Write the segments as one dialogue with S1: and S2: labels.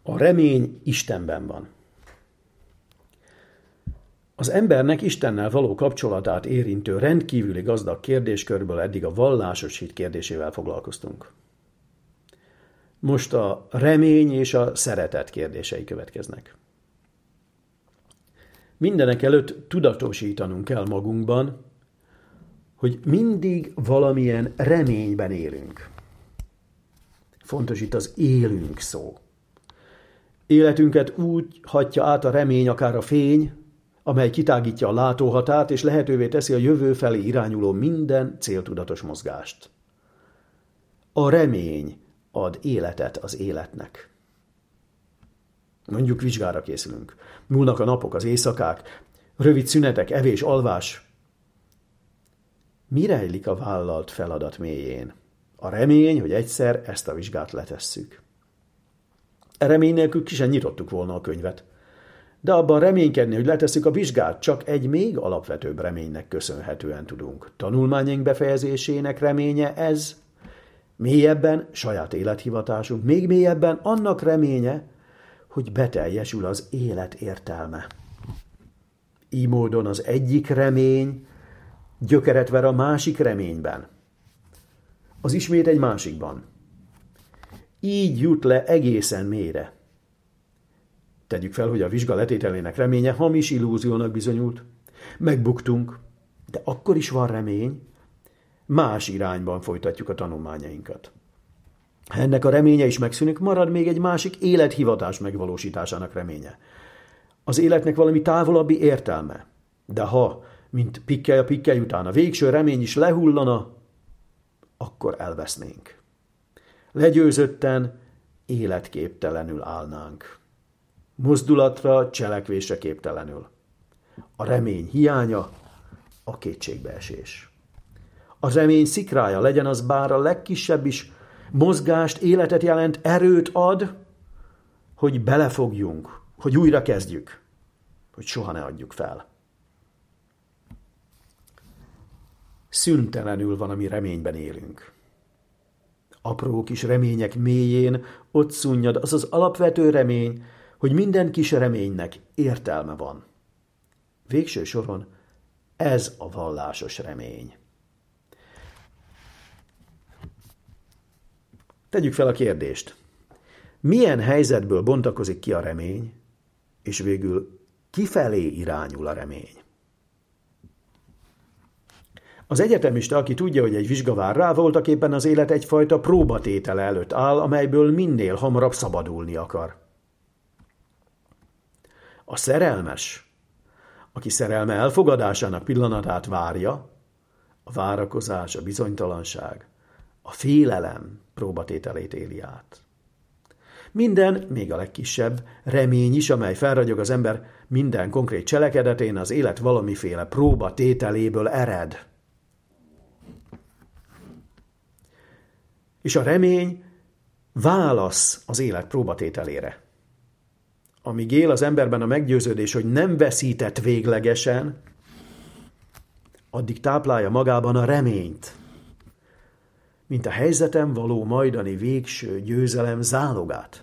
S1: A remény Istenben van. Az embernek Istennel való kapcsolatát érintő rendkívüli gazdag kérdéskörből eddig a vallásos hit kérdésével foglalkoztunk. Most a remény és a szeretet kérdései következnek. Mindenek előtt tudatosítanunk kell magunkban, hogy mindig valamilyen reményben élünk. Fontos itt az élünk szó. Életünket úgy hatja át a remény, akár a fény, amely kitágítja a látóhatárt, és lehetővé teszi a jövő felé irányuló minden céltudatos mozgást. A remény ad életet az életnek. Mondjuk vizsgára készülünk. Múlnak a napok, az éjszakák, rövid szünetek, evés, alvás. Mi rejlik a vállalt feladat mélyén? A remény, hogy egyszer ezt a vizsgát letesszük. Remény nélkül ki sem nyitottuk volna a könyvet. De abban reménykedni, hogy letesszük a vizsgát, csak egy még alapvetőbb reménynek köszönhetően tudunk. Tanulmányaink befejezésének reménye ez, mélyebben saját élethivatásunk, még mélyebben annak reménye, hogy beteljesül az élet értelme. Így módon az egyik remény gyökeret ver a másik reményben, az ismét egy másikban. Így jut le egészen mélyre. Tegyük fel, hogy a vizsga letételének reménye hamis illúziónak bizonyult. Megbuktunk, de akkor is van remény, más irányban folytatjuk a tanulmányainkat. Ha ennek a reménye is megszűnik, marad még egy másik élethivatás megvalósításának reménye. Az életnek valami távolabbi értelme. De ha, mint pikkely a pikkely után, a végső remény is lehullana, akkor elvesznénk. Legyőzötten, életképtelenül állnánk. Mozdulatra, cselekvésre képtelenül. A remény hiánya a kétségbeesés. A remény szikrája, legyen az bár a legkisebb is, mozgást, életet jelent, erőt ad, hogy belefogjunk, hogy újra kezdjük, hogy soha ne adjuk fel. Szüntelenül van, ami reményben élünk. Apró kis remények mélyén ott szunnyad az az alapvető remény, hogy minden kis reménynek értelme van. Végső soron ez a vallásos remény. Tegyük fel a kérdést. Milyen helyzetből bontakozik ki a remény, és végül kifelé irányul a remény? Az egyetemista, aki tudja, hogy egy vizsga vár rá, voltaképpen az élet egyfajta próbatétele előtt áll, amelyből minél hamarabb szabadulni akar. A szerelmes, aki szerelme elfogadásának pillanatát várja, a várakozás, a bizonytalanság, a félelem próbatételét éli át. Minden, még a legkisebb, remény is, amely felragyog az ember minden konkrét cselekedetén, az élet valamiféle próbatételéből ered. És a remény válasz az élet próbatételére. Amíg él az emberben a meggyőződés, hogy nem veszített véglegesen, addig táplálja magában a reményt, mint a helyzetem való majdani végső győzelem zálogát.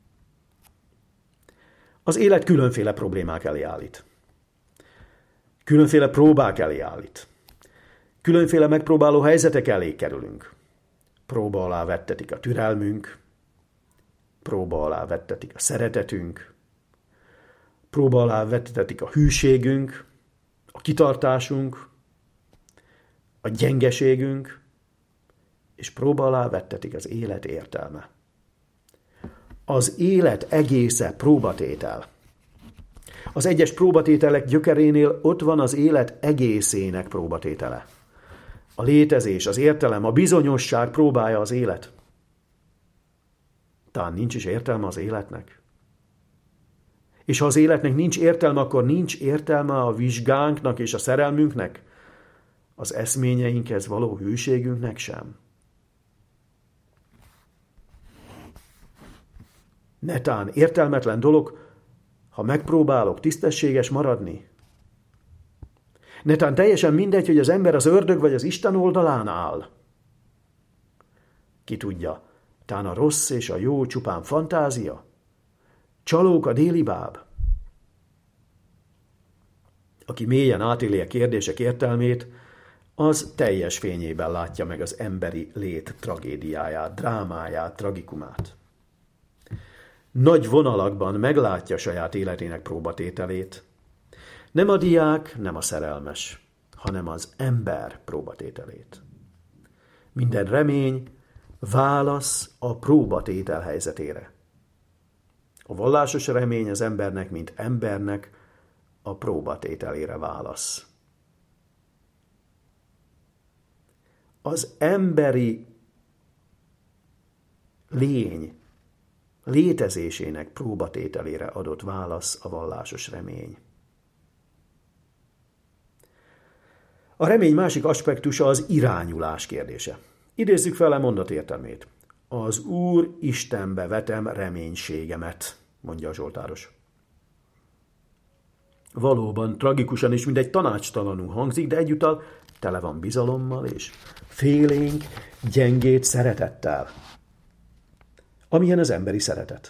S1: Az élet különféle problémák elé állít. Különféle próbák elé állít. Különféle megpróbáló helyzetek elé kerülünk. Próba alá vettetik a türelmünk, próba alá vettetik a szeretetünk, próba alá vettetik a hűségünk, a kitartásunk, a gyengeségünk, és próba alá vettetik az élet értelme. Az élet egésze próbatétel. Az egyes próbatételek gyökerénél ott van az élet egészének próbatétele. A létezés, az értelem, a bizonyosság próbája az élet. Talán nincs is értelme az életnek. És ha az életnek nincs értelme, akkor nincs értelme a vizsgánknak és a szerelmünknek, az eszményeinkhez való hűségünknek sem. Netán értelmetlen dolog, ha megpróbálok tisztességes maradni. Netán teljesen mindegy, hogy az ember az ördög vagy az Isten oldalán áll. Ki tudja, tán a rossz és a jó csupán fantázia, Csalók a déli báb? Aki mélyen átéli a kérdések értelmét, az teljes fényében látja meg az emberi lét tragédiáját, drámáját, tragikumát. Nagy vonalakban meglátja saját életének próbatételét. Nem a diák, nem a szerelmes, hanem az ember próbatételét. Minden remény válasz a próbatétel helyzetére. A vallásos remény az embernek, mint embernek a próbatételére válasz. Az emberi lény létezésének próbatételére adott válasz a vallásos remény. A remény másik aspektusa az irányulás kérdése. Idézzük fel a mondat értelmét. Az Úr Istenbe vetem reménységemet, mondja a zsoltáros. Valóban tragikusan is mindegy tanácstalanul hangzik, de egyúttal tele van bizalommal és félénk, gyengét szeretettel. Amilyen az emberi szeretet.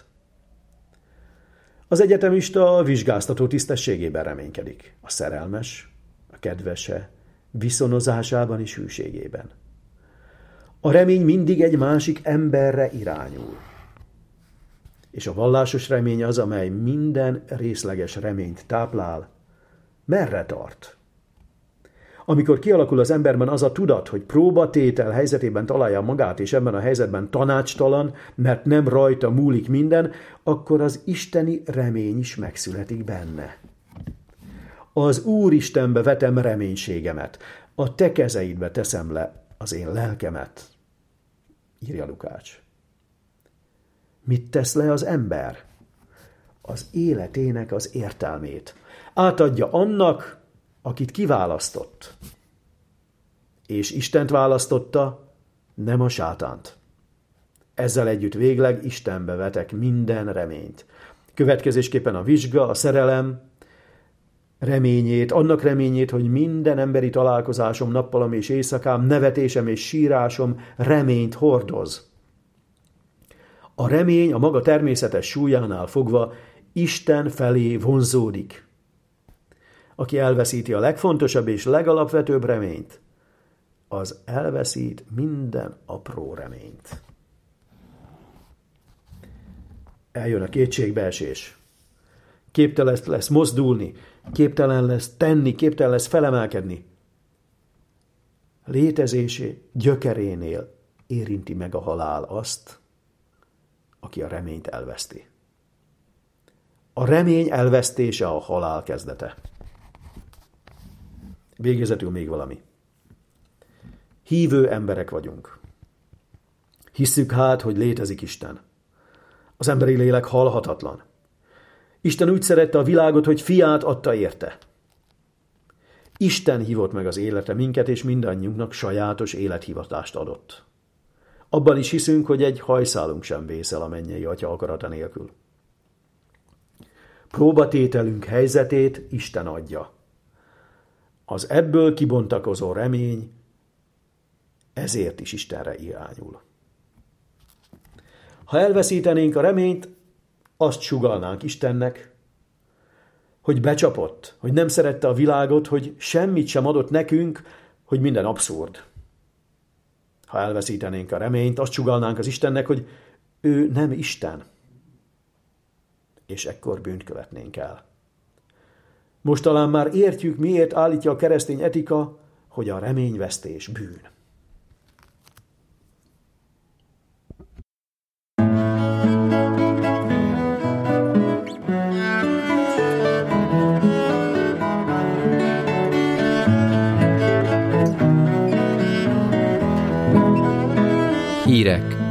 S1: Az egyetemista a vizsgáztató tisztességében reménykedik. A szerelmes, a kedvese, viszonozásában és hűségében. A remény mindig egy másik emberre irányul. És a vallásos remény az, amely minden részleges reményt táplál, merre tart. Amikor kialakul az emberben az a tudat, hogy próbatétel helyzetében találja magát, és ebben a helyzetben tanácstalan, mert nem rajta múlik minden, akkor az isteni remény is megszületik benne. Az Úristenbe vetem reménységemet, a te kezeidbe teszem le az én lelkemet, írja Lukács. Mit tesz le az ember? Az életének az értelmét. Átadja annak, akit kiválasztott. És Istent választotta, nem a sátánt. Ezzel együtt végleg Istenbe vetek minden reményt. Következésképpen a vizsga, a szerelem reményét, annak reményét, hogy minden emberi találkozásom, nappalom és éjszakám, nevetésem és sírásom reményt hordoz. A remény a maga természetes súlyánál fogva Isten felé vonzódik. Aki elveszíti a legfontosabb és legalapvetőbb reményt, az elveszít minden apró reményt. Eljön a kétségbeesés. Képtelen lesz mozdulni, képtelen lesz tenni, képtelen lesz felemelkedni. Létezésé gyökerénél érinti meg a halál azt, aki a reményt elveszti. A remény elvesztése a halál kezdete. Végezetül még valami. Hívő emberek vagyunk. Hisszük hát, hogy létezik Isten. Az emberi lélek halhatatlan. Isten úgy szerette a világot, hogy fiát adta érte. Isten hívott meg az életre minket, és mindannyiunknak sajátos élethivatást adott. Abban is hiszünk, hogy egy hajszálunk sem vészel a mennyei Atya akarata nélkül. Próbatételünk helyzetét Isten adja. Az ebből kibontakozó remény ezért is Istenre irányul. Ha elveszítenénk a reményt, azt sugallnánk Istennek, hogy becsapott, hogy nem szerette a világot, hogy semmit sem adott nekünk, hogy minden abszurd. Ha elveszítenénk a reményt, azt sugallnánk az Istennek, hogy ő nem Isten. És ekkor bűnt követnénk el. Most talán már értjük, miért állítja a keresztény etika, hogy a reményvesztés bűn.
S2: Hírek.